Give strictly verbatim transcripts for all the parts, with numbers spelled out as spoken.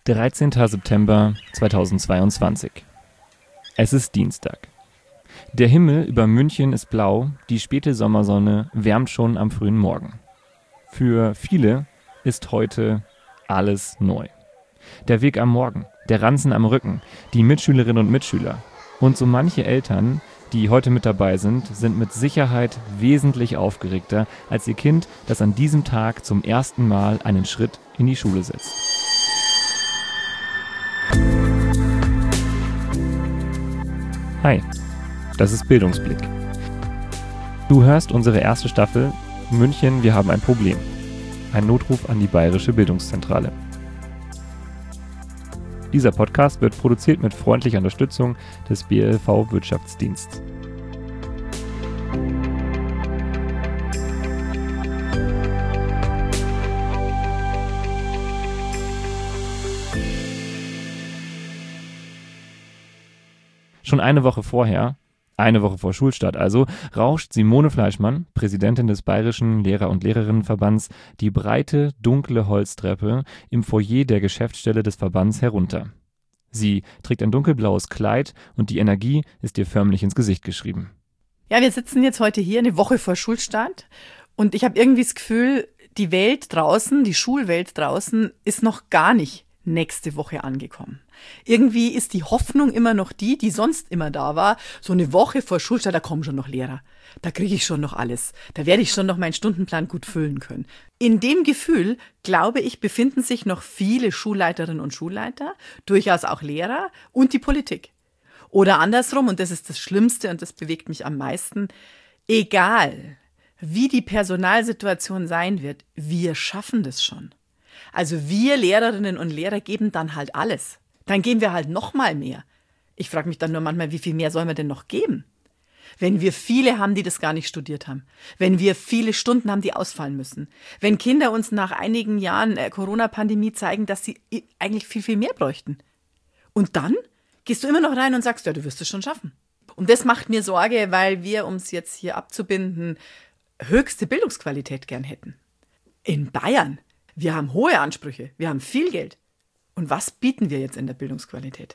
dreizehnter September zweitausendzweiundzwanzig. Es ist Dienstag. Der Himmel über München ist blau, die späte Sommersonne wärmt schon am frühen Morgen. Für viele ist heute alles neu. Der Weg am Morgen, der Ranzen am Rücken, die Mitschülerinnen und Mitschüler und so manche Eltern, die heute mit dabei sind, sind mit Sicherheit wesentlich aufgeregter als ihr Kind, das an diesem Tag zum ersten Mal einen Schritt in die Schule setzt. Hi, das ist Bildungsblick. Du hörst unsere erste Staffel München, wir haben ein Problem. Ein Notruf an die Bayerische Bildungszentrale. Dieser Podcast wird produziert mit freundlicher Unterstützung des B L V Wirtschaftsdiensts. Schon eine Woche vorher, eine Woche vor Schulstart also, rauscht Simone Fleischmann, Präsidentin des Bayerischen Lehrer- und Lehrerinnenverbands, die breite, dunkle Holztreppe im Foyer der Geschäftsstelle des Verbands herunter. Sie trägt ein dunkelblaues Kleid und die Energie ist ihr förmlich ins Gesicht geschrieben. Ja, wir sitzen jetzt heute hier, eine Woche vor Schulstart, und ich habe irgendwie das Gefühl, die Welt draußen, die Schulwelt draußen ist noch gar nicht nächste Woche angekommen. Irgendwie ist die Hoffnung immer noch die, die sonst immer da war. So eine Woche vor Schulstart, da kommen schon noch Lehrer. Da kriege ich schon noch alles. Da werde ich schon noch meinen Stundenplan gut füllen können. In dem Gefühl, glaube ich, befinden sich noch viele Schulleiterinnen und Schulleiter, durchaus auch Lehrer und die Politik. Oder andersrum, und das ist das Schlimmste und das bewegt mich am meisten, egal wie die Personalsituation sein wird, wir schaffen das schon. Also wir Lehrerinnen und Lehrer geben dann halt alles. Dann geben wir halt noch mal mehr. Ich frage mich dann nur manchmal, wie viel mehr sollen wir denn noch geben? Wenn wir viele haben, die das gar nicht studiert haben. Wenn wir viele Stunden haben, die ausfallen müssen. Wenn Kinder uns nach einigen Jahren äh, Corona-Pandemie zeigen, dass sie eigentlich viel, viel mehr bräuchten. Und dann gehst du immer noch rein und sagst, ja, du wirst es schon schaffen. Und das macht mir Sorge, weil wir, um es jetzt hier abzubinden, höchste Bildungsqualität gern hätten. In Bayern. Wir haben hohe Ansprüche, wir haben viel Geld. Und was bieten wir jetzt in der Bildungsqualität?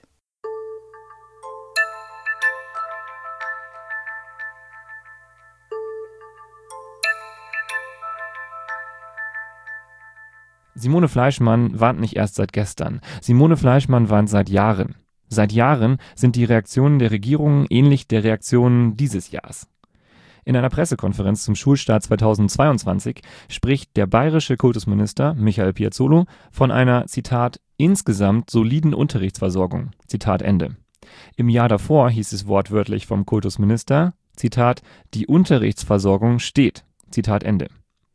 Simone Fleischmann warnt nicht erst seit gestern. Simone Fleischmann warnt seit Jahren. Seit Jahren sind die Reaktionen der Regierung ähnlich der Reaktionen dieses Jahres. In einer Pressekonferenz zum Schulstart zweitausendzweiundzwanzig spricht der bayerische Kultusminister Michael Piazzolo von einer, Zitat, insgesamt soliden Unterrichtsversorgung, Zitat Ende. Im Jahr davor hieß es wortwörtlich vom Kultusminister, Zitat, die Unterrichtsversorgung steht, Zitat Ende.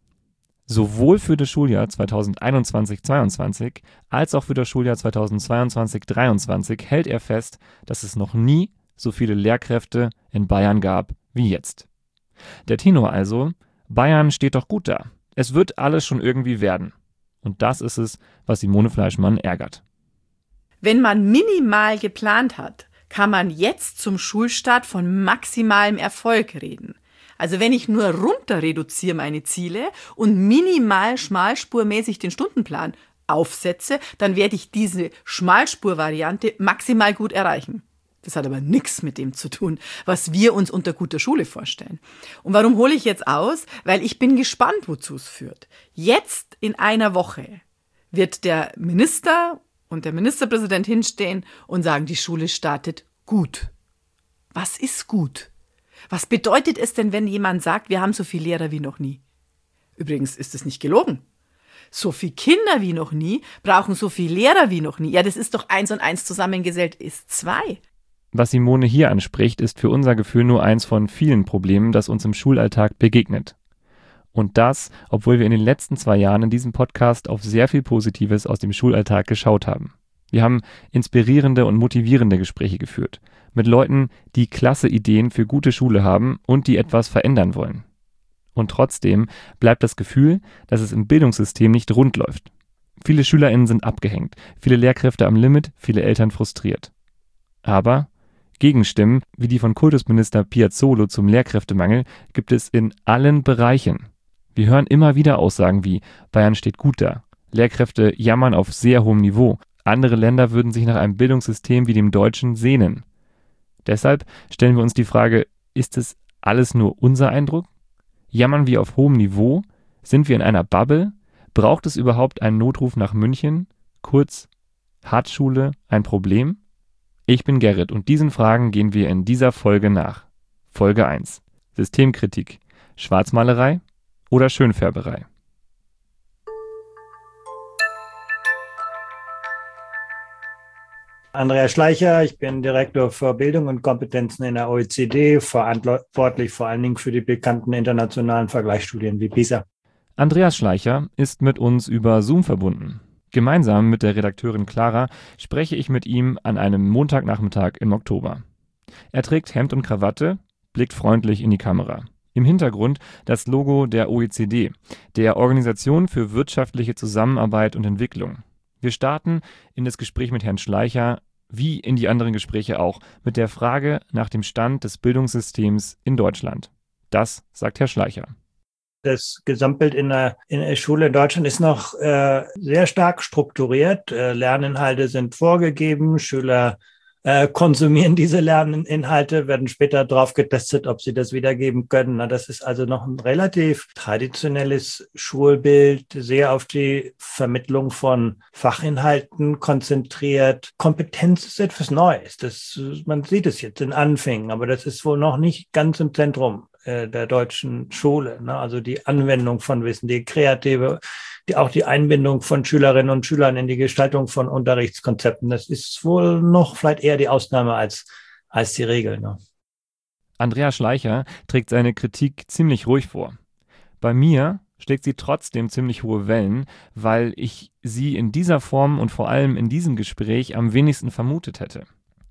Sowohl für das Schuljahr zweitausendeinundzwanzig zweiundzwanzig als auch für das Schuljahr zweitausendzweiundzwanzig dreiundzwanzig hält er fest, dass es noch nie so viele Lehrkräfte in Bayern gab wie jetzt. Der Tenor also, Bayern steht doch gut da. Es wird alles schon irgendwie werden. Und das ist es, was Simone Fleischmann ärgert. Wenn man minimal geplant hat, kann man jetzt zum Schulstart von maximalem Erfolg reden. Also wenn ich nur runter reduziere meine Ziele und minimal schmalspurmäßig den Stundenplan aufsetze, dann werde ich diese Schmalspurvariante maximal gut erreichen. Das hat aber nichts mit dem zu tun, was wir uns unter guter Schule vorstellen. Und warum hole ich jetzt aus? Weil ich bin gespannt, wozu es führt. Jetzt in einer Woche wird der Minister und der Ministerpräsident hinstehen und sagen, die Schule startet gut. Was ist gut? Was bedeutet es denn, wenn jemand sagt, wir haben so viele Lehrer wie noch nie? Übrigens ist es nicht gelogen. So viele Kinder wie noch nie brauchen so viele Lehrer wie noch nie. Ja, das ist doch eins und eins zusammengesellt ist zwei. Was Simone hier anspricht, ist für unser Gefühl nur eins von vielen Problemen, das uns im Schulalltag begegnet. Und das, obwohl wir in den letzten zwei Jahren in diesem Podcast auf sehr viel Positives aus dem Schulalltag geschaut haben. Wir haben inspirierende und motivierende Gespräche geführt. Mit Leuten, die klasse Ideen für gute Schule haben und die etwas verändern wollen. Und trotzdem bleibt das Gefühl, dass es im Bildungssystem nicht rund läuft. Viele SchülerInnen sind abgehängt, viele Lehrkräfte am Limit, viele Eltern frustriert. Aber Gegenstimmen, wie die von Kultusminister Piazzolo zum Lehrkräftemangel, gibt es in allen Bereichen. Wir hören immer wieder Aussagen wie, Bayern steht gut da, Lehrkräfte jammern auf sehr hohem Niveau, Andere Länder würden sich nach einem Bildungssystem wie dem deutschen sehnen. Deshalb stellen wir uns die Frage, ist es alles nur unser Eindruck? Jammern wir auf hohem Niveau? Sind wir in einer Bubble? Braucht es überhaupt einen Notruf nach München? Kurz, hat Schule ein Problem? Ich bin Gerrit und diesen Fragen gehen wir in dieser Folge nach. Folge eins. Systemkritik. Schwarzmalerei oder Schönfärberei? Andreas Schleicher, ich bin Direktor für Bildung und Kompetenzen in der O E C D, verantwortlich vor allen Dingen für die bekannten internationalen Vergleichsstudien wie PISA. Andreas Schleicher ist mit uns über Zoom verbunden. Gemeinsam mit der Redakteurin Clara spreche ich mit ihm an einem Montagnachmittag im Oktober. Er trägt Hemd und Krawatte, blickt freundlich in die Kamera. Im Hintergrund das Logo der O E C D, der Organisation für wirtschaftliche Zusammenarbeit und Entwicklung. Wir starten in das Gespräch mit Herrn Schleicher, wie in die anderen Gespräche auch, mit der Frage nach dem Stand des Bildungssystems in Deutschland. Das sagt Herr Schleicher. Das Gesamtbild in der, in der Schule in Deutschland ist noch äh, sehr stark strukturiert. Äh, Lerninhalte sind vorgegeben, Schüler äh, konsumieren diese Lerninhalte, werden später drauf getestet, ob sie das wiedergeben können. Na, das ist also noch ein relativ traditionelles Schulbild, sehr auf die Vermittlung von Fachinhalten konzentriert. Kompetenz ist etwas Neues. Das, man sieht es jetzt in Anfängen, aber das ist wohl noch nicht ganz im Zentrum der deutschen Schule, ne? Also die Anwendung von Wissen, die kreative, die, auch die Einbindung von Schülerinnen und Schülern in die Gestaltung von Unterrichtskonzepten. Das ist wohl noch vielleicht eher die Ausnahme als, als die Regel. Ne? Andreas Schleicher trägt seine Kritik ziemlich ruhig vor. Bei mir schlägt sie trotzdem ziemlich hohe Wellen, weil ich sie in dieser Form und vor allem in diesem Gespräch am wenigsten vermutet hätte.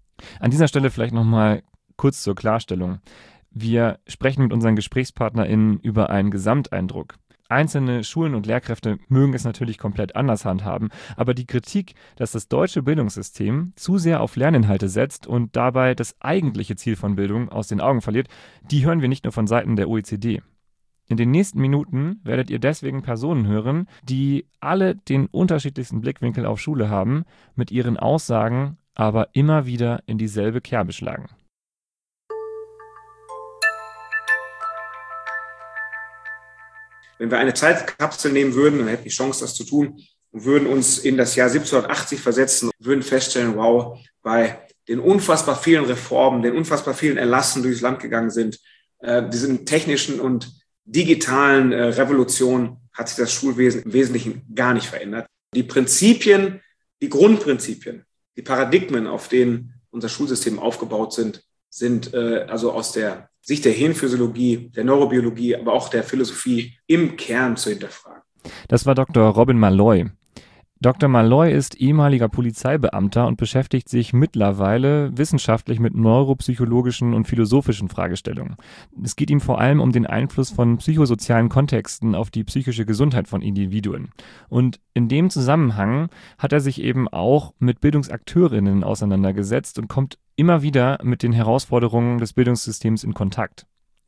An dieser Stelle vielleicht nochmal kurz zur Klarstellung. Wir sprechen mit unseren GesprächspartnerInnen über einen Gesamteindruck. Einzelne Schulen und Lehrkräfte mögen es natürlich komplett anders handhaben, aber die Kritik, dass das deutsche Bildungssystem zu sehr auf Lerninhalte setzt und dabei das eigentliche Ziel von Bildung aus den Augen verliert, die hören wir nicht nur von Seiten der O E C D. In den nächsten Minuten werdet ihr deswegen Personen hören, die alle den unterschiedlichsten Blickwinkel auf Schule haben, mit ihren Aussagen aber immer wieder in dieselbe Kerbe schlagen. Wenn wir eine Zeitkapsel nehmen würden, dann hätten wir die Chance, das zu tun, und würden uns in das Jahr siebzehnhundertachtzig versetzen, würden feststellen, wow, bei den unfassbar vielen Reformen, den unfassbar vielen Erlassen, die durchs Land gegangen sind, äh, diesen technischen und digitalen äh, Revolutionen, hat sich das Schulwesen im Wesentlichen gar nicht verändert. Die Prinzipien, die Grundprinzipien, die Paradigmen, auf denen unser Schulsystem aufgebaut sind, sind äh, also aus der Sicht der Hirnphysiologie, der Neurobiologie, aber auch der Philosophie im Kern zu hinterfragen. Das war Doktor Robin Malloy. Doktor Malloy ist ehemaliger Polizeibeamter und beschäftigt sich mittlerweile wissenschaftlich mit neuropsychologischen und philosophischen Fragestellungen. Es geht ihm vor allem um den Einfluss von psychosozialen Kontexten auf die psychische Gesundheit von Individuen. Und in dem Zusammenhang hat er sich eben auch mit Bildungsakteurinnen auseinandergesetzt und kommt immer wieder mit den Herausforderungen des Bildungssystems in Kontakt.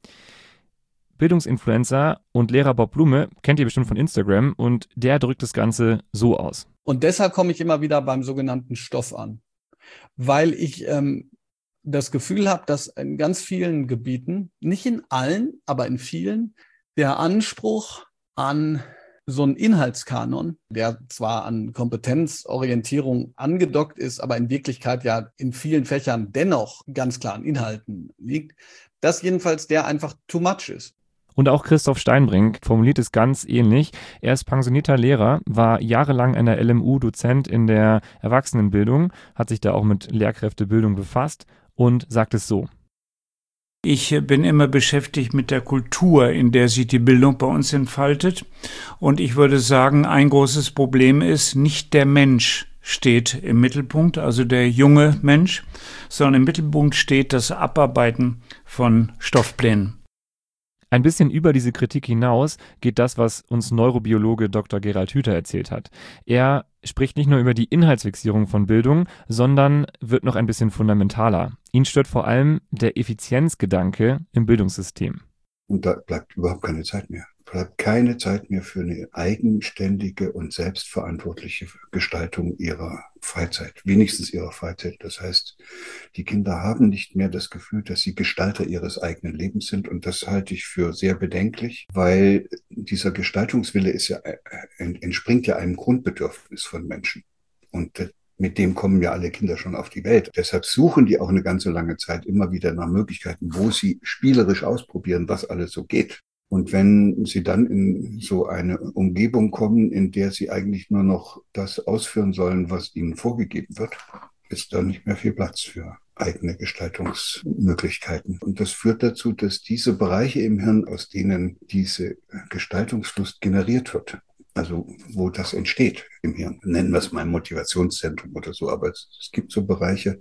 Bildungsinfluencer und Lehrer Bob Blume kennt ihr bestimmt von Instagram und der drückt das Ganze so aus. Und deshalb komme ich immer wieder beim sogenannten Stoff an, weil ich ähm, das Gefühl habe, dass in ganz vielen Gebieten, nicht in allen, aber in vielen, der Anspruch an so einen Inhaltskanon, der zwar an Kompetenzorientierung angedockt ist, aber in Wirklichkeit ja in vielen Fächern dennoch ganz klar an Inhalten liegt, dass jedenfalls der einfach too much ist. Und auch Christoph Steinbrink formuliert es ganz ähnlich. Er ist pensionierter Lehrer, war jahrelang an der L M U Dozent in der Erwachsenenbildung, hat sich da auch mit Lehrkräftebildung befasst und sagt es so. Ich bin immer beschäftigt mit der Kultur, in der sich die Bildung bei uns entfaltet. Und ich würde sagen, ein großes Problem ist, nicht der Mensch steht im Mittelpunkt, also der junge Mensch, sondern im Mittelpunkt steht das Abarbeiten von Stoffplänen. Ein bisschen über diese Kritik hinaus geht das, was uns Neurobiologe Doktor Gerald Hüther erzählt hat. Er spricht nicht nur über die Inhaltsfixierung von Bildung, sondern wird noch ein bisschen fundamentaler. Ihn stört vor allem der Effizienzgedanke im Bildungssystem. Und da bleibt überhaupt keine Zeit mehr. bleibt keine Zeit mehr für eine eigenständige und selbstverantwortliche Gestaltung ihrer Freizeit, wenigstens ihrer Freizeit. Das heißt, die Kinder haben nicht mehr das Gefühl, dass sie Gestalter ihres eigenen Lebens sind. Und das halte ich für sehr bedenklich, weil dieser Gestaltungswille ist ja, entspringt ja einem Grundbedürfnis von Menschen. Und mit dem kommen ja alle Kinder schon auf die Welt. Deshalb suchen die auch eine ganze lange Zeit immer wieder nach Möglichkeiten, wo sie spielerisch ausprobieren, was alles so geht. Und wenn sie dann in so eine Umgebung kommen, in der sie eigentlich nur noch das ausführen sollen, was ihnen vorgegeben wird, ist da nicht mehr viel Platz für eigene Gestaltungsmöglichkeiten. Und das führt dazu, dass diese Bereiche im Hirn, aus denen diese Gestaltungslust generiert wird, also wo das entsteht im Hirn, nennen wir es mal Motivationszentrum oder so, aber es, es gibt so Bereiche,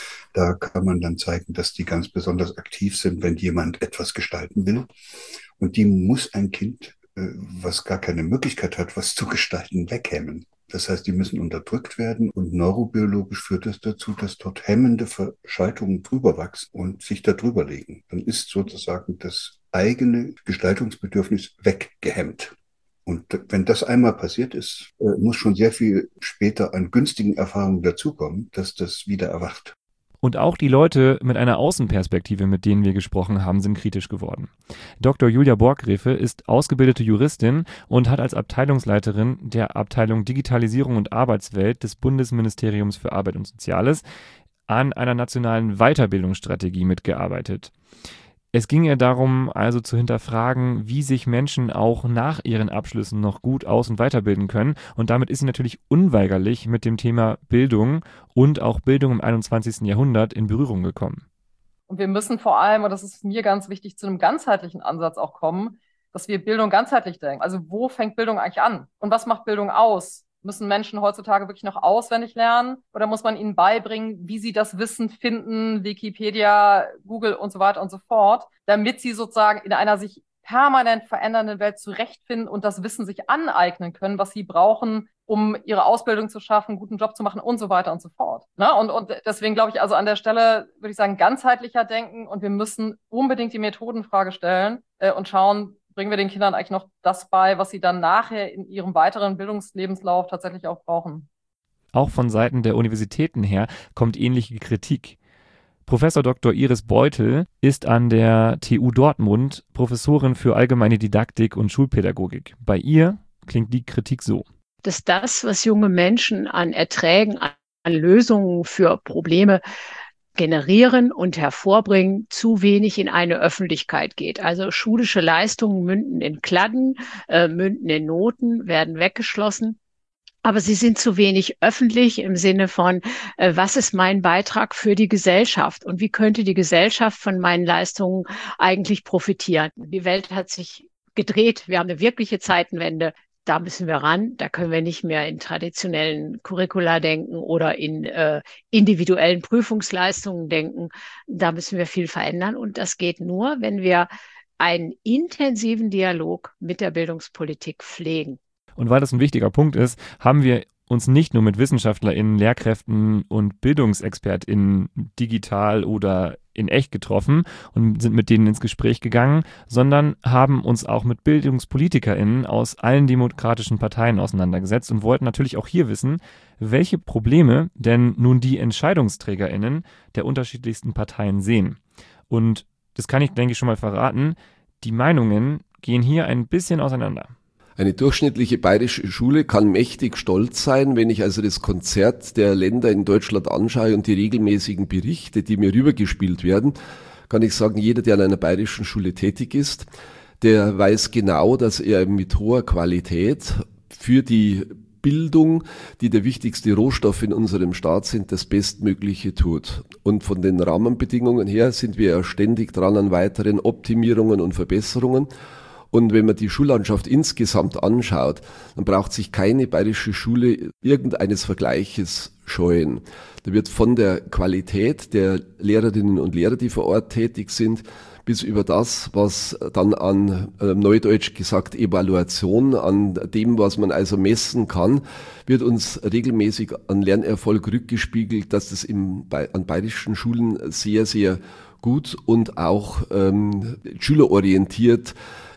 da kann man dann zeigen, dass die ganz besonders aktiv sind, wenn jemand etwas gestalten will. Und die muss ein Kind, was gar keine Möglichkeit hat, was zu gestalten, weghemmen. Das heißt, die müssen unterdrückt werden und neurobiologisch führt es dazu, dass dort hemmende Verschaltungen drüber wachsen und sich da drüber legen. Dann ist sozusagen das eigene Gestaltungsbedürfnis weggehemmt. Und wenn das einmal passiert ist, muss schon sehr viel später an günstigen Erfahrungen dazukommen, dass das wieder erwacht. Und auch die Leute mit einer Außenperspektive, mit denen wir gesprochen haben, sind kritisch geworden. Doktor Julia Borggräfe ist ausgebildete Juristin und hat als Abteilungsleiterin der Abteilung Digitalisierung und Arbeitswelt des Bundesministeriums für Arbeit und Soziales an einer nationalen Weiterbildungsstrategie mitgearbeitet. Es ging ihr darum, also zu hinterfragen, wie sich Menschen auch nach ihren Abschlüssen noch gut aus- und weiterbilden können. Und damit ist sie natürlich unweigerlich mit dem Thema Bildung und auch Bildung im einundzwanzigsten Jahrhundert in Berührung gekommen. Und wir müssen vor allem, und das ist mir ganz wichtig, zu einem ganzheitlichen Ansatz auch kommen, dass wir Bildung ganzheitlich denken. Also wo fängt Bildung eigentlich an? Und was macht Bildung aus? Müssen Menschen heutzutage wirklich noch auswendig lernen oder muss man ihnen beibringen, wie sie das Wissen finden, Wikipedia, Google und so weiter und so fort, damit sie sozusagen in einer sich permanent verändernden Welt zurechtfinden und das Wissen sich aneignen können, was sie brauchen, um ihre Ausbildung zu schaffen, einen guten Job zu machen und so weiter und so fort. Ne? Und, und deswegen glaube ich, also an der Stelle würde ich sagen, ganzheitlicher denken und wir müssen unbedingt die Methodenfrage stellen äh, und schauen, bringen wir den Kindern eigentlich noch das bei, was sie dann nachher in ihrem weiteren Bildungslebenslauf tatsächlich auch brauchen. Auch von Seiten der Universitäten her kommt ähnliche Kritik. Professor Doktor Iris Beutel ist an der T U Dortmund Professorin für allgemeine Didaktik und Schulpädagogik. Bei ihr klingt die Kritik so. Dass das, was junge Menschen an Erträgen, an Lösungen für Probleme generieren und hervorbringen, zu wenig in eine Öffentlichkeit geht. Also schulische Leistungen münden in Kladden, äh, münden in Noten, werden weggeschlossen. Aber sie sind zu wenig öffentlich im Sinne von, äh, was ist mein Beitrag für die Gesellschaft und wie könnte die Gesellschaft von meinen Leistungen eigentlich profitieren? Die Welt hat sich gedreht. Wir haben eine wirkliche Zeitenwende. Da müssen wir ran. Da können wir nicht mehr in traditionellen Curricula denken oder in äh, individuellen Prüfungsleistungen denken. Da müssen wir viel verändern. Und das geht nur, wenn wir einen intensiven Dialog mit der Bildungspolitik pflegen. Und weil das ein wichtiger Punkt ist, haben wir uns nicht nur mit WissenschaftlerInnen, Lehrkräften und BildungsexpertInnen digital oder in echt getroffen und sind mit denen ins Gespräch gegangen, sondern haben uns auch mit BildungspolitikerInnen aus allen demokratischen Parteien auseinandergesetzt und wollten natürlich auch hier wissen, welche Probleme denn nun die EntscheidungsträgerInnen der unterschiedlichsten Parteien sehen. Und das kann ich, denke ich, schon mal verraten, die Meinungen gehen hier ein bisschen auseinander. Eine durchschnittliche bayerische Schule kann mächtig stolz sein, wenn ich also das Konzert der Länder in Deutschland anschaue und die regelmäßigen Berichte, die mir rübergespielt werden, kann ich sagen, jeder, der an einer bayerischen Schule tätig ist, der weiß genau, dass er mit hoher Qualität für die Bildung, die der wichtigste Rohstoff in unserem Staat sind, das Bestmögliche tut. Und von den Rahmenbedingungen her sind wir ja ständig dran an weiteren Optimierungen und Verbesserungen. Und wenn man die Schullandschaft insgesamt anschaut, dann braucht sich keine bayerische Schule irgendeines Vergleiches scheuen. Da wird von der Qualität der Lehrerinnen und Lehrer, die vor Ort tätig sind, bis über das, was dann an äh, Neudeutsch gesagt Evaluation, an dem, was man also messen kann, wird uns regelmäßig an Lernerfolg rückgespiegelt, dass das im, bei, an bayerischen Schulen sehr, sehr gut und auch ähm, schülerorientiert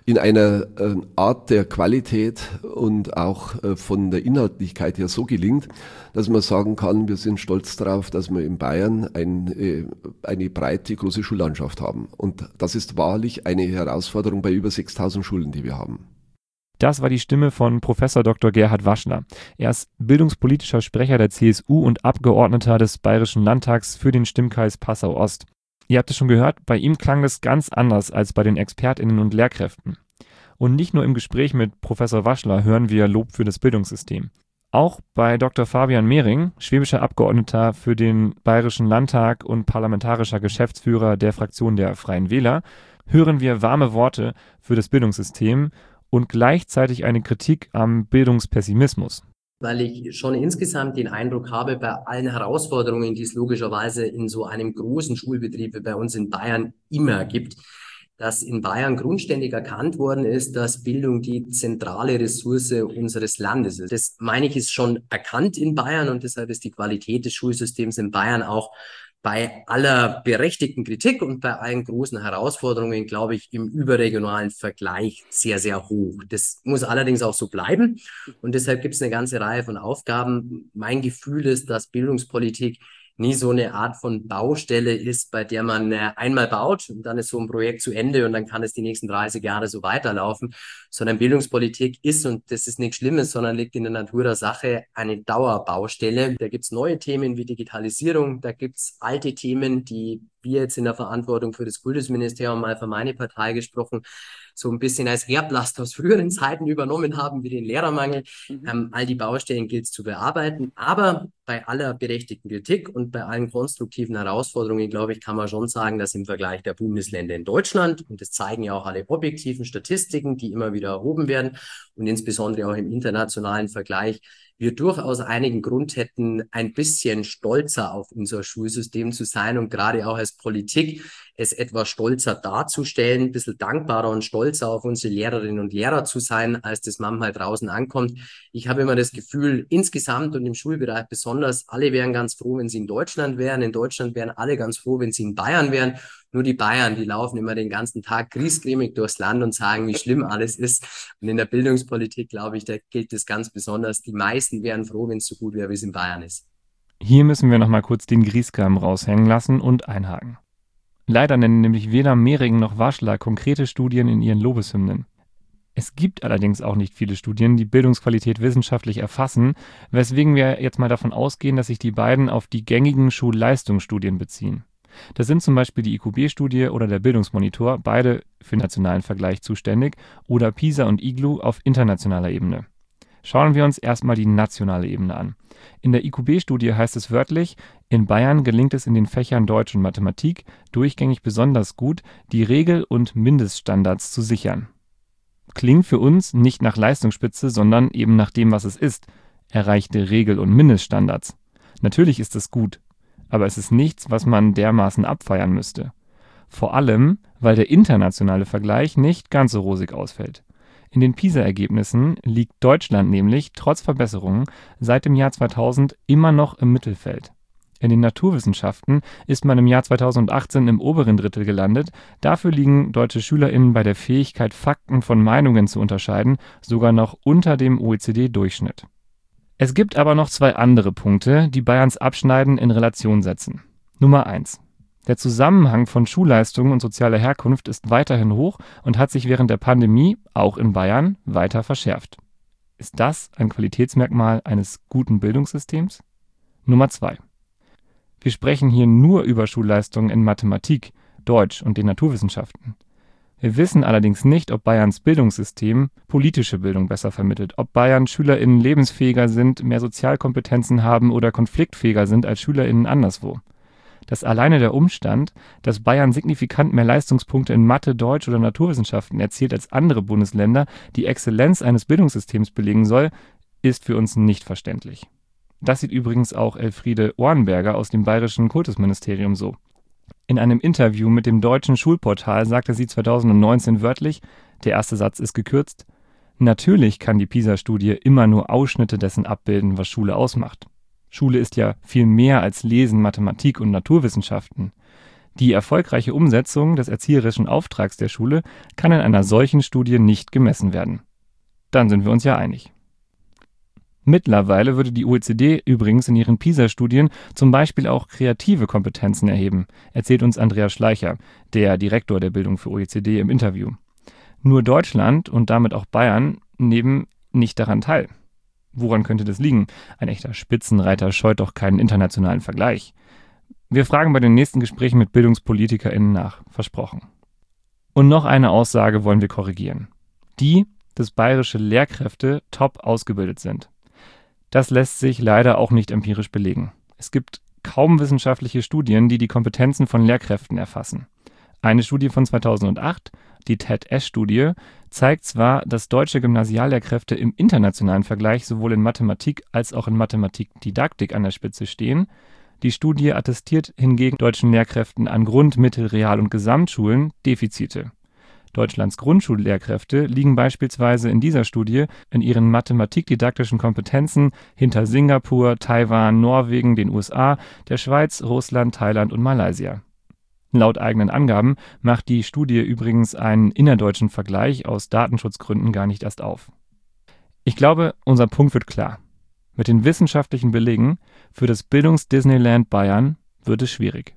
in einer äh, Art der Qualität und auch äh, von der Inhaltlichkeit her so gelingt, dass man sagen kann, wir sind stolz darauf, dass wir in Bayern ein, äh, eine breite, große Schullandschaft haben. Und das ist wahrlich eine Herausforderung bei über sechstausend Schulen, die wir haben. Das war die Stimme von Professor Doktor Gerhard Waschler. Er ist bildungspolitischer Sprecher der C S U und Abgeordneter des Bayerischen Landtags für den Stimmkreis Passau-Ost. Ihr habt es schon gehört, bei ihm klang es ganz anders als bei den ExpertInnen und Lehrkräften. Und nicht nur im Gespräch mit Professor Waschler hören wir Lob für das Bildungssystem. Auch bei Doktor Fabian Mehring, schwäbischer Abgeordneter für den Bayerischen Landtag und parlamentarischer Geschäftsführer der Fraktion der Freien Wähler, hören wir warme Worte für das Bildungssystem und gleichzeitig eine Kritik am Bildungspessimismus. Weil ich schon insgesamt den Eindruck habe, bei allen Herausforderungen, die es logischerweise in so einem großen Schulbetrieb wie bei uns in Bayern immer gibt, dass in Bayern grundständig erkannt worden ist, dass Bildung die zentrale Ressource unseres Landes ist. Das, meine ich, ist schon erkannt in Bayern und deshalb ist die Qualität des Schulsystems in Bayern auch bei aller berechtigten Kritik und bei allen großen Herausforderungen, glaube ich, im überregionalen Vergleich sehr, sehr hoch. Das muss allerdings auch so bleiben und deshalb gibt es eine ganze Reihe von Aufgaben. Mein Gefühl ist, dass Bildungspolitik nie so eine Art von Baustelle ist, bei der man äh, einmal baut und dann ist so ein Projekt zu Ende und dann kann es die nächsten dreißig Jahre so weiterlaufen, sondern Bildungspolitik ist, und das ist nichts Schlimmes, sondern liegt in der Natur der Sache, eine Dauerbaustelle. Da gibt's neue Themen wie Digitalisierung, da gibt's alte Themen, die wir jetzt in der Verantwortung für das Kultusministerium, mal für meine Partei gesprochen, so ein bisschen als Erblast aus früheren Zeiten übernommen haben, wie den Lehrermangel. Mhm. Ähm, all die Baustellen gilt es zu bearbeiten. Aber bei aller berechtigten Kritik und bei allen konstruktiven Herausforderungen, glaube ich, kann man schon sagen, dass im Vergleich der Bundesländer in Deutschland, und das zeigen ja auch alle objektiven Statistiken, die immer wieder erhoben werden, und insbesondere auch im internationalen Vergleich, wir durchaus einigen Grund hätten, ein bisschen stolzer auf unser Schulsystem zu sein und gerade auch als Politik es etwas stolzer darzustellen, ein bisschen dankbarer und stolzer auf unsere Lehrerinnen und Lehrer zu sein, als das manchmal draußen ankommt. Ich habe immer das Gefühl, insgesamt und im Schulbereich besonders, alle wären ganz froh, wenn sie in Deutschland wären. In Deutschland wären alle ganz froh, wenn sie in Bayern wären. Nur die Bayern, die laufen immer den ganzen Tag griesgrämig durchs Land und sagen, wie schlimm alles ist. Und in der Bildungspolitik, glaube ich, da gilt es ganz besonders. Die meisten wären froh, wenn es so gut wäre, wie es in Bayern ist. Hier müssen wir nochmal kurz den Griesgram raushängen lassen und einhaken. Leider nennen nämlich weder Mehring noch Waschler konkrete Studien in ihren Lobeshymnen. Es gibt allerdings auch nicht viele Studien, die Bildungsqualität wissenschaftlich erfassen, weswegen wir jetzt mal davon ausgehen, dass sich die beiden auf die gängigen Schulleistungsstudien beziehen. Das sind zum Beispiel die I Q B-Studie oder der Bildungsmonitor, beide für nationalen Vergleich zuständig, oder PISA und I G L U auf internationaler Ebene. Schauen wir uns erstmal die nationale Ebene an. In der I Q B-Studie heißt es wörtlich, in Bayern gelingt es in den Fächern Deutsch und Mathematik durchgängig besonders gut, die Regel- und Mindeststandards zu sichern. Klingt für uns nicht nach Leistungsspitze, sondern eben nach dem, was es ist, erreichte Regel- und Mindeststandards. Natürlich ist es gut, aber es ist nichts, was man dermaßen abfeiern müsste. Vor allem, weil der internationale Vergleich nicht ganz so rosig ausfällt. In den PISA-Ergebnissen liegt Deutschland nämlich trotz Verbesserungen seit dem Jahr zweitausend immer noch im Mittelfeld. In den Naturwissenschaften ist man im Jahr zweitausendachtzehn im oberen Drittel gelandet. Dafür liegen deutsche SchülerInnen bei der Fähigkeit, Fakten von Meinungen zu unterscheiden, sogar noch unter dem O E C D-Durchschnitt. Es gibt aber noch zwei andere Punkte, die Bayerns Abschneiden in Relation setzen. Nummer eins. Der Zusammenhang von Schulleistungen und sozialer Herkunft ist weiterhin hoch und hat sich während der Pandemie, auch in Bayern, weiter verschärft. Ist das ein Qualitätsmerkmal eines guten Bildungssystems? Nummer zwei. Wir sprechen hier nur über Schulleistungen in Mathematik, Deutsch und den Naturwissenschaften. Wir wissen allerdings nicht, ob Bayerns Bildungssystem politische Bildung besser vermittelt, ob Bayern SchülerInnen lebensfähiger sind, mehr Sozialkompetenzen haben oder konfliktfähiger sind als SchülerInnen anderswo. Dass alleine der Umstand, dass Bayern signifikant mehr Leistungspunkte in Mathe, Deutsch oder Naturwissenschaften erzielt als andere Bundesländer, die Exzellenz eines Bildungssystems belegen soll, ist für uns nicht verständlich. Das sieht übrigens auch Elfriede Ohrenberger aus dem Bayerischen Kultusministerium so. In einem Interview mit dem Deutschen Schulportal sagte sie zweitausendneunzehn wörtlich, der erste Satz ist gekürzt, natürlich kann die PISA-Studie immer nur Ausschnitte dessen abbilden, was Schule ausmacht. Schule ist ja viel mehr als Lesen, Mathematik und Naturwissenschaften. Die erfolgreiche Umsetzung des erzieherischen Auftrags der Schule kann in einer solchen Studie nicht gemessen werden. Dann sind wir uns ja einig. Mittlerweile würde die O E C D übrigens in ihren PISA-Studien zum Beispiel auch kreative Kompetenzen erheben, erzählt uns Andreas Schleicher, der Direktor der Bildung für O E C D, im Interview. Nur Deutschland und damit auch Bayern nehmen nicht daran teil. Woran könnte das liegen? Ein echter Spitzenreiter scheut doch keinen internationalen Vergleich. Wir fragen bei den nächsten Gesprächen mit BildungspolitikerInnen nach. Versprochen. Und noch eine Aussage wollen wir korrigieren. Die, dass bayerische Lehrkräfte top ausgebildet sind. Das lässt sich leider auch nicht empirisch belegen. Es gibt kaum wissenschaftliche Studien, die die Kompetenzen von Lehrkräften erfassen. Eine Studie von zweitausendacht, die T E D-S-Studie, zeigt zwar, dass deutsche Gymnasiallehrkräfte im internationalen Vergleich sowohl in Mathematik als auch in Mathematikdidaktik an der Spitze stehen. Die Studie attestiert hingegen deutschen Lehrkräften an Grund-, Mittel-, Real- und Gesamtschulen Defizite. Deutschlands Grundschullehrkräfte liegen beispielsweise in dieser Studie in ihren mathematikdidaktischen Kompetenzen hinter Singapur, Taiwan, Norwegen, den U S A, der Schweiz, Russland, Thailand und Malaysia. Laut eigenen Angaben macht die Studie übrigens einen innerdeutschen Vergleich aus Datenschutzgründen gar nicht erst auf. Ich glaube, unser Punkt wird klar. Mit den wissenschaftlichen Belegen für das Bildungs-Disneyland Bayern wird es schwierig.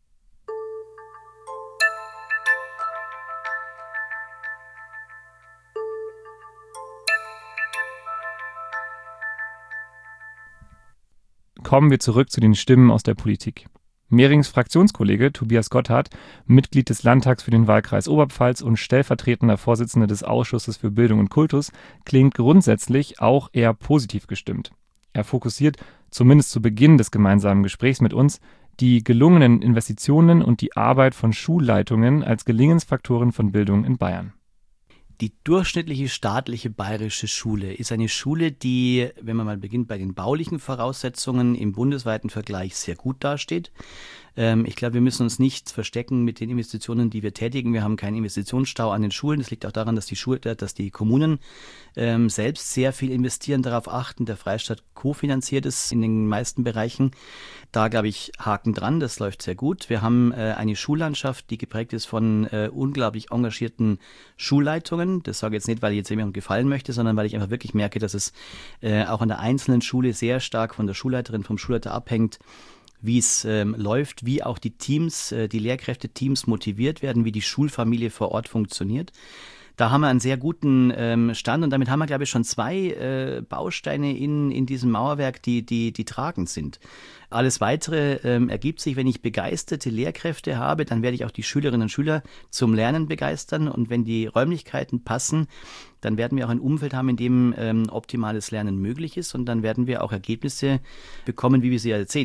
Kommen wir zurück zu den Stimmen aus der Politik. Mehrings Fraktionskollege Tobias Gotthard, Mitglied des Landtags für den Wahlkreis Oberpfalz und stellvertretender Vorsitzender des Ausschusses für Bildung und Kultus, klingt grundsätzlich auch eher positiv gestimmt. Er fokussiert, zumindest zu Beginn des gemeinsamen Gesprächs mit uns, die gelungenen Investitionen und die Arbeit von Schulleitungen als Gelingensfaktoren von Bildung in Bayern. Die durchschnittliche staatliche bayerische Schule ist eine Schule, die, wenn man mal beginnt bei den baulichen Voraussetzungen, im bundesweiten Vergleich sehr gut dasteht. Ähm, ich glaube, wir müssen uns nicht verstecken mit den Investitionen, die wir tätigen. Wir haben keinen Investitionsstau an den Schulen. Das liegt auch daran, dass die Schule, dass die Kommunen ähm, selbst sehr viel investieren, darauf achten. Der Freistaat kofinanziert es in den meisten Bereichen. Da, glaube ich, Haken dran, das läuft sehr gut. Wir haben äh, eine Schullandschaft, die geprägt ist von äh, unglaublich engagierten Schulleitungen. Das sage ich jetzt nicht, weil ich jetzt jemandem gefallen möchte, sondern weil ich einfach wirklich merke, dass es äh, auch an der einzelnen Schule sehr stark von der Schulleiterin, vom Schulleiter abhängt, wie es ähm, läuft, wie auch die Teams, äh, die Lehrkräfteteams motiviert werden, wie die Schulfamilie vor Ort funktioniert. Da haben wir einen sehr guten ähm, Stand und damit haben wir, glaube ich, schon zwei äh, Bausteine in, in diesem Mauerwerk, die, die, die tragend sind. Alles Weitere ähm, ergibt sich, wenn ich begeisterte Lehrkräfte habe, dann werde ich auch die Schülerinnen und Schüler zum Lernen begeistern und wenn die Räumlichkeiten passen, dann werden wir auch ein Umfeld haben, in dem ähm, optimales Lernen möglich ist und dann werden wir auch Ergebnisse bekommen, wie wir sie ja jetzt sehen.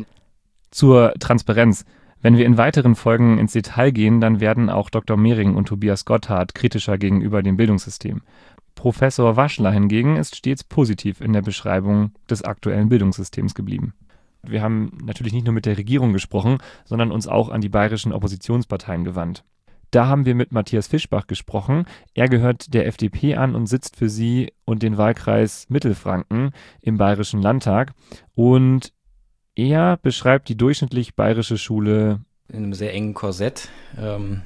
Zur Transparenz. Wenn wir in weiteren Folgen ins Detail gehen, dann werden auch Doktor Mehring und Tobias Gotthard kritischer gegenüber dem Bildungssystem. Professor Waschler hingegen ist stets positiv in der Beschreibung des aktuellen Bildungssystems geblieben. Wir haben natürlich nicht nur mit der Regierung gesprochen, sondern uns auch an die bayerischen Oppositionsparteien gewandt. Da haben wir mit Matthias Fischbach gesprochen. Er gehört der F D P an und sitzt für sie und den Wahlkreis Mittelfranken im Bayerischen Landtag. Und er beschreibt die durchschnittlich bayerische Schule in einem sehr engen Korsett. Ähm,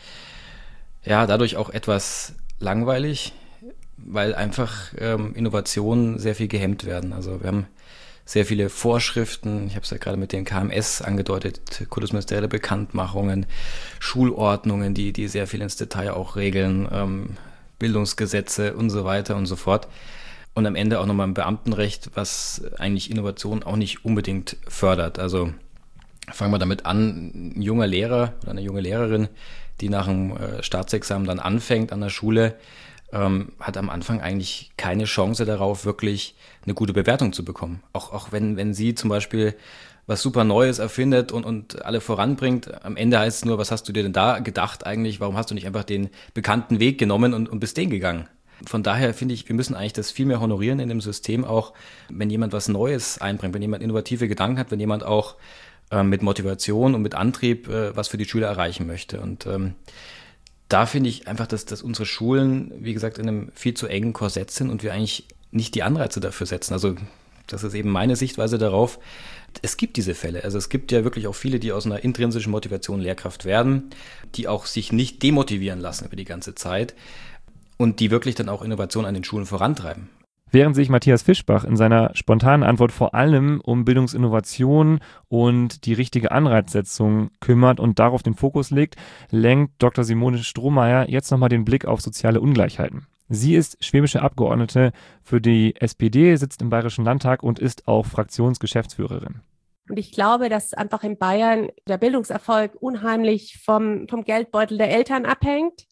ja, dadurch auch etwas langweilig, weil einfach ähm, Innovationen sehr viel gehemmt werden. Also wir haben sehr viele Vorschriften, ich habe es ja gerade mit den K M S angedeutet, kultusministerielle Bekanntmachungen, Schulordnungen, die, die sehr viel ins Detail auch regeln, ähm, Bildungsgesetze und so weiter und so fort. Und am Ende auch nochmal ein Beamtenrecht, was eigentlich Innovation auch nicht unbedingt fördert. Also fangen wir damit an, ein junger Lehrer oder eine junge Lehrerin, die nach dem Staatsexamen dann anfängt an der Schule, ähm, hat am Anfang eigentlich keine Chance darauf, wirklich eine gute Bewertung zu bekommen. Auch, auch wenn, wenn sie zum Beispiel was super Neues erfindet und, und alle voranbringt, am Ende heißt es nur, was hast du dir denn da gedacht eigentlich? Warum hast du nicht einfach den bekannten Weg genommen und, und bist den gegangen? Von daher finde ich, wir müssen eigentlich das viel mehr honorieren in dem System, auch wenn jemand was Neues einbringt, wenn jemand innovative Gedanken hat, wenn jemand auch äh, mit Motivation und mit Antrieb äh, was für die Schüler erreichen möchte. Und ähm, da finde ich einfach, dass, dass unsere Schulen, wie gesagt, in einem viel zu engen Korsett sind und wir eigentlich nicht die Anreize dafür setzen. Also das ist eben meine Sichtweise darauf. gibt, es gibt diese Fälle. Also es gibt ja wirklich auch viele, die aus einer intrinsischen Motivation Lehrkraft werden, die auch sich nicht demotivieren lassen über die ganze Zeit und die wirklich dann auch Innovation an den Schulen vorantreiben. Während sich Matthias Fischbach in seiner spontanen Antwort vor allem um Bildungsinnovation und die richtige Anreizsetzung kümmert und darauf den Fokus legt, lenkt Doktor Simone Strohmeier jetzt nochmal den Blick auf soziale Ungleichheiten. Sie ist schwäbische Abgeordnete für die S P D, sitzt im Bayerischen Landtag und ist auch Fraktionsgeschäftsführerin. Und ich glaube, dass einfach in Bayern der Bildungserfolg unheimlich vom, vom Geldbeutel der Eltern abhängt,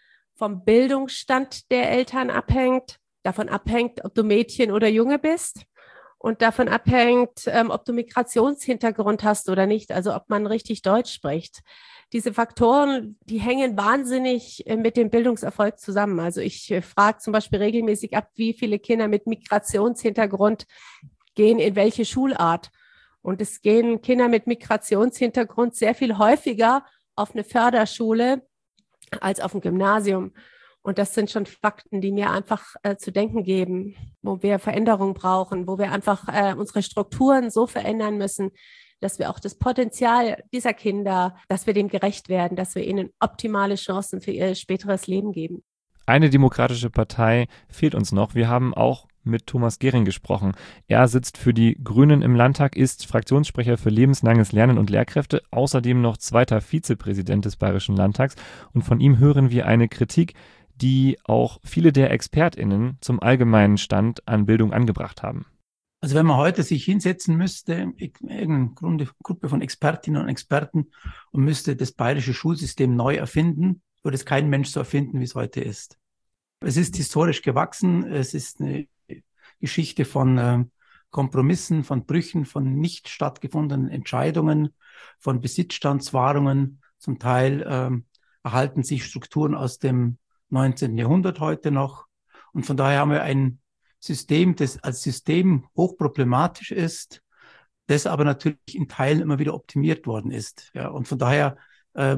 vom Bildungsstand der Eltern abhängt, davon abhängt, ob du Mädchen oder Junge bist und davon abhängt, ähm, ob du Migrationshintergrund hast oder nicht, also ob man richtig Deutsch spricht. Diese Faktoren, die hängen wahnsinnig mit dem Bildungserfolg zusammen. Also ich äh, frage zum Beispiel regelmäßig ab, wie viele Kinder mit Migrationshintergrund gehen in welche Schulart. Und es gehen Kinder mit Migrationshintergrund sehr viel häufiger auf eine Förderschule als auf ein Gymnasium. Und das sind schon Fakten, die mir einfach äh, zu denken geben, wo wir Veränderungen brauchen, wo wir einfach äh, unsere Strukturen so verändern müssen, dass wir auch das Potenzial dieser Kinder, dass wir dem gerecht werden, dass wir ihnen optimale Chancen für ihr späteres Leben geben. Eine demokratische Partei fehlt uns noch. Wir haben auch mit Thomas Gehring gesprochen. Er sitzt für die Grünen im Landtag, ist Fraktionssprecher für lebenslanges Lernen und Lehrkräfte, außerdem noch zweiter Vizepräsident des Bayerischen Landtags. Und von ihm hören wir eine Kritik, die auch viele der ExpertInnen zum allgemeinen Stand an Bildung angebracht haben. Also wenn man heute sich hinsetzen müsste, irgendeine Gruppe von Expertinnen und Experten und müsste das bayerische Schulsystem neu erfinden, würde es kein Mensch so erfinden, wie es heute ist. Es ist historisch gewachsen, es ist eine Geschichte von äh, Kompromissen, von Brüchen, von nicht stattgefundenen Entscheidungen, von Besitzstandswahrungen. Zum Teil äh, erhalten sich Strukturen aus dem neunzehnten Jahrhundert heute noch. Und von daher haben wir ein System, das als System hochproblematisch ist, das aber natürlich in Teilen immer wieder optimiert worden ist. Ja, und von daher äh,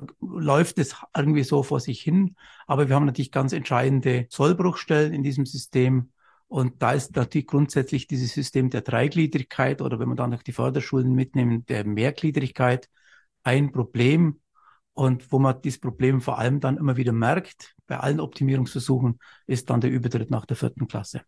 läuft es irgendwie so vor sich hin. Aber wir haben natürlich ganz entscheidende Sollbruchstellen in diesem System. Und da ist natürlich grundsätzlich dieses System der Dreigliedrigkeit oder wenn man dann noch die Förderschulen mitnehmen, der Mehrgliedrigkeit ein Problem. Und wo man dieses Problem vor allem dann immer wieder merkt, bei allen Optimierungsversuchen, ist dann der Übertritt nach der vierten Klasse.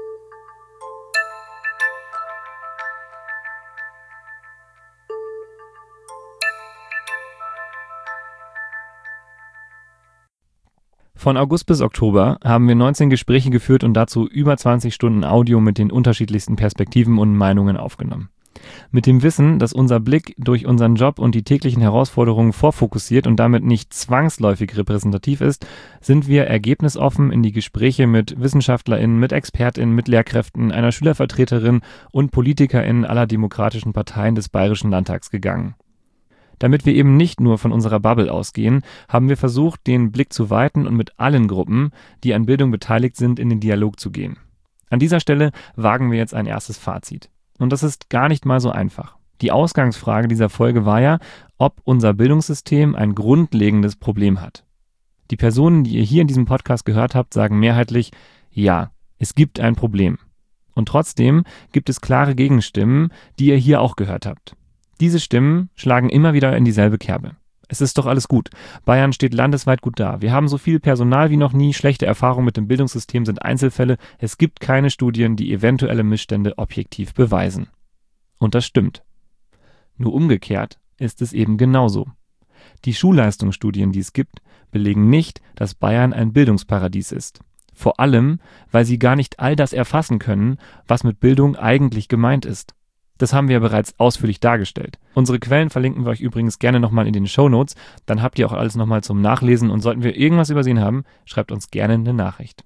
Von August bis Oktober haben wir neunzehn Gespräche geführt und dazu über zwanzig Stunden Audio mit den unterschiedlichsten Perspektiven und Meinungen aufgenommen. Mit dem Wissen, dass unser Blick durch unseren Job und die täglichen Herausforderungen vorfokussiert und damit nicht zwangsläufig repräsentativ ist, sind wir ergebnisoffen in die Gespräche mit WissenschaftlerInnen, mit ExpertInnen, mit Lehrkräften, einer Schülervertreterin und PolitikerInnen aller demokratischen Parteien des Bayerischen Landtags gegangen. Damit wir eben nicht nur von unserer Bubble ausgehen, haben wir versucht, den Blick zu weiten und mit allen Gruppen, die an Bildung beteiligt sind, in den Dialog zu gehen. An dieser Stelle wagen wir jetzt ein erstes Fazit. Und das ist gar nicht mal so einfach. Die Ausgangsfrage dieser Folge war ja, ob unser Bildungssystem ein grundlegendes Problem hat. Die Personen, die ihr hier in diesem Podcast gehört habt, sagen mehrheitlich, ja, es gibt ein Problem. Und trotzdem gibt es klare Gegenstimmen, die ihr hier auch gehört habt. Diese Stimmen schlagen immer wieder in dieselbe Kerbe. Es ist doch alles gut. Bayern steht landesweit gut da. Wir haben so viel Personal wie noch nie. Schlechte Erfahrungen mit dem Bildungssystem sind Einzelfälle. Es gibt keine Studien, die eventuelle Missstände objektiv beweisen. Und das stimmt. Nur umgekehrt ist es eben genauso. Die Schulleistungsstudien, die es gibt, belegen nicht, dass Bayern ein Bildungsparadies ist. Vor allem, weil sie gar nicht all das erfassen können, was mit Bildung eigentlich gemeint ist. Das haben wir ja bereits ausführlich dargestellt. Unsere Quellen verlinken wir euch übrigens gerne nochmal in den Shownotes. Dann habt ihr auch alles nochmal zum Nachlesen und sollten wir irgendwas übersehen haben, schreibt uns gerne eine Nachricht.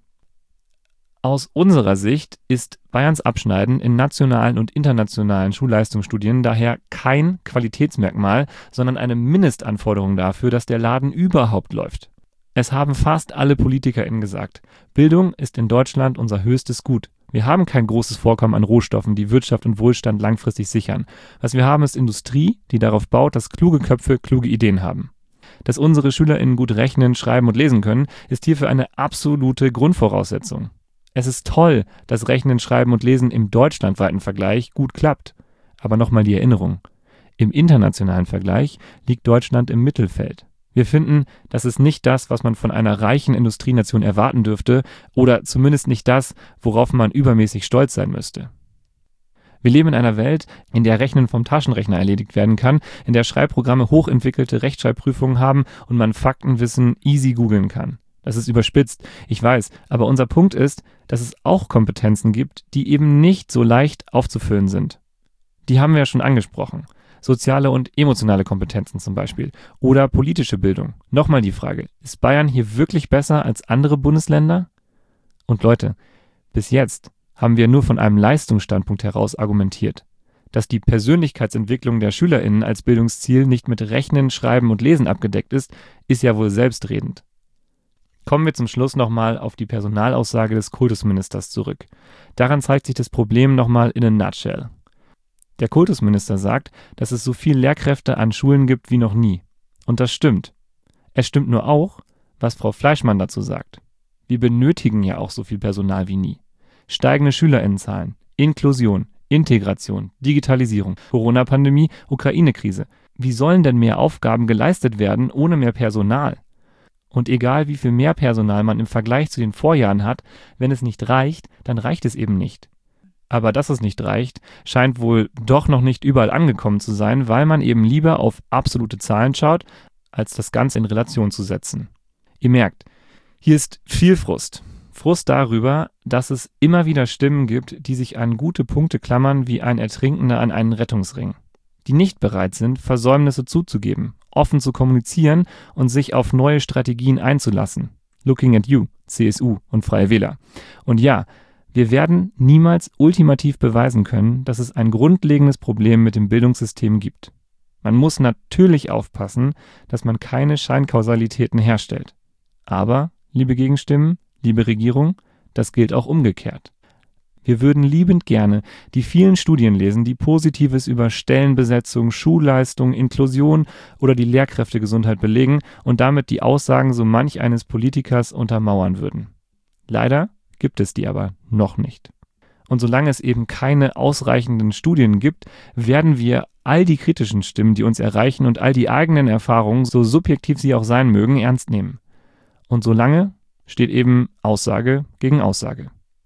Aus unserer Sicht ist Bayerns Abschneiden in nationalen und internationalen Schulleistungsstudien daher kein Qualitätsmerkmal, sondern eine Mindestanforderung dafür, dass der Laden überhaupt läuft. Es haben fast alle PolitikerInnen gesagt, Bildung ist in Deutschland unser höchstes Gut. Wir haben kein großes Vorkommen an Rohstoffen, die Wirtschaft und Wohlstand langfristig sichern. Was wir haben, ist Industrie, die darauf baut, dass kluge Köpfe kluge Ideen haben. Dass unsere SchülerInnen gut rechnen, schreiben und lesen können, ist hierfür eine absolute Grundvoraussetzung. Es ist toll, dass Rechnen, Schreiben und Lesen im deutschlandweiten Vergleich gut klappt. Aber nochmal die Erinnerung. Im internationalen Vergleich liegt Deutschland im Mittelfeld. Wir finden, das ist nicht das, was man von einer reichen Industrienation erwarten dürfte oder zumindest nicht das, worauf man übermäßig stolz sein müsste. Wir leben in einer Welt, in der Rechnen vom Taschenrechner erledigt werden kann, in der Schreibprogramme hochentwickelte Rechtschreibprüfungen haben und man Faktenwissen easy googeln kann. Das ist überspitzt, ich weiß, aber unser Punkt ist, dass es auch Kompetenzen gibt, die eben nicht so leicht aufzufüllen sind. Die haben wir ja schon angesprochen. Soziale und emotionale Kompetenzen zum Beispiel. Oder politische Bildung. Nochmal die Frage, ist Bayern hier wirklich besser als andere Bundesländer? Und Leute, bis jetzt haben wir nur von einem Leistungsstandpunkt heraus argumentiert. Dass die Persönlichkeitsentwicklung der SchülerInnen als Bildungsziel nicht mit Rechnen, Schreiben und Lesen abgedeckt ist, ist ja wohl selbstredend. Kommen wir zum Schluss nochmal auf die Personalaussage des Kultusministers zurück. Daran zeigt sich das Problem nochmal in a nutshell. Der Kultusminister sagt, dass es so viel Lehrkräfte an Schulen gibt wie noch nie. Und das stimmt. Es stimmt nur auch, was Frau Fleischmann dazu sagt. Wir benötigen ja auch so viel Personal wie nie. Steigende SchülerInnenzahlen, Inklusion, Integration, Digitalisierung, Corona-Pandemie, Ukraine-Krise. Wie sollen denn mehr Aufgaben geleistet werden ohne mehr Personal? Und egal wie viel mehr Personal man im Vergleich zu den Vorjahren hat, wenn es nicht reicht, dann reicht es eben nicht. Aber dass es nicht reicht, scheint wohl doch noch nicht überall angekommen zu sein, weil man eben lieber auf absolute Zahlen schaut, als das Ganze in Relation zu setzen. Ihr merkt, hier ist viel Frust. Frust darüber, dass es immer wieder Stimmen gibt, die sich an gute Punkte klammern wie ein Ertrinkender an einen Rettungsring. Die nicht bereit sind, Versäumnisse zuzugeben, offen zu kommunizieren und sich auf neue Strategien einzulassen. Looking at you, C S U und Freie Wähler. Und ja, wir werden niemals ultimativ beweisen können, dass es ein grundlegendes Problem mit dem Bildungssystem gibt. Man muss natürlich aufpassen, dass man keine Scheinkausalitäten herstellt. Aber, liebe Gegenstimmen, liebe Regierung, das gilt auch umgekehrt. Wir würden liebend gerne die vielen Studien lesen, die Positives über Stellenbesetzung, Schulleistung, Inklusion oder die Lehrkräftegesundheit belegen und damit die Aussagen so manch eines Politikers untermauern würden. Leider gibt es die aber noch nicht. Und solange es eben keine ausreichenden Studien gibt, werden wir all die kritischen Stimmen, die uns erreichen und all die eigenen Erfahrungen, so subjektiv sie auch sein mögen, ernst nehmen. Und solange steht eben Aussage gegen Aussage.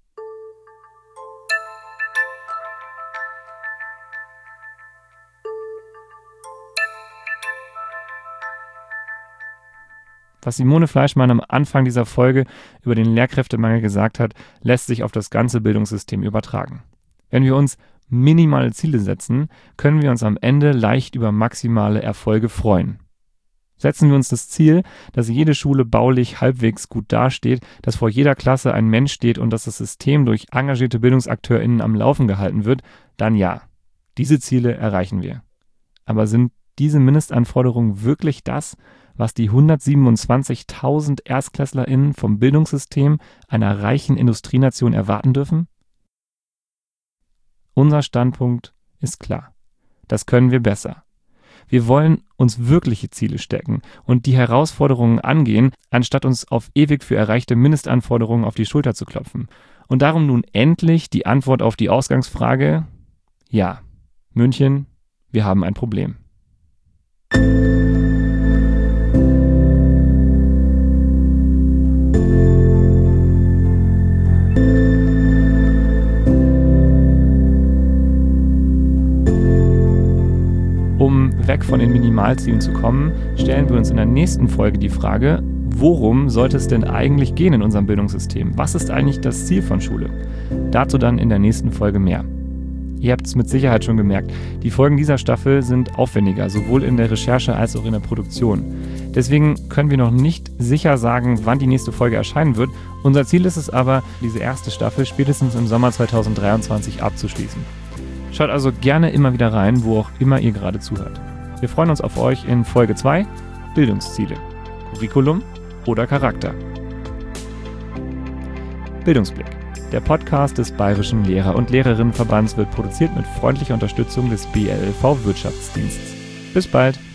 Was Simone Fleischmann am Anfang dieser Folge über den Lehrkräftemangel gesagt hat, lässt sich auf das ganze Bildungssystem übertragen. Wenn wir uns minimale Ziele setzen, können wir uns am Ende leicht über maximale Erfolge freuen. Setzen wir uns das Ziel, dass jede Schule baulich halbwegs gut dasteht, dass vor jeder Klasse ein Mensch steht und dass das System durch engagierte BildungsakteurInnen am Laufen gehalten wird, dann ja, diese Ziele erreichen wir. Aber sind diese Mindestanforderungen wirklich das, was die hundertsiebenundzwanzigtausend ErstklässlerInnen vom Bildungssystem einer reichen Industrienation erwarten dürfen? Unser Standpunkt ist klar. Das können wir besser. Wir wollen uns wirkliche Ziele stecken und die Herausforderungen angehen, anstatt uns auf ewig für erreichte Mindestanforderungen auf die Schulter zu klopfen. Und darum nun endlich die Antwort auf die Ausgangsfrage: Ja, München, wir haben ein Problem. Um weg von den Minimalzielen zu kommen, stellen wir uns in der nächsten Folge die Frage, worum sollte es denn eigentlich gehen in unserem Bildungssystem? Was ist eigentlich das Ziel von Schule? Dazu dann in der nächsten Folge mehr. Ihr habt es mit Sicherheit schon gemerkt, die Folgen dieser Staffel sind aufwendiger, sowohl in der Recherche als auch in der Produktion. Deswegen können wir noch nicht sicher sagen, wann die nächste Folge erscheinen wird. Unser Ziel ist es aber, diese erste Staffel spätestens im Sommer zweitausenddreiundzwanzig abzuschließen. Schaut also gerne immer wieder rein, wo auch immer ihr gerade zuhört. Wir freuen uns auf euch in Folge zwei, Bildungsziele, Curriculum oder Charakter. Bildungsblick. Der Podcast des Bayerischen Lehrer- und Lehrerinnenverbands wird produziert mit freundlicher Unterstützung des B L L V Wirtschaftsdienstes. Bis bald!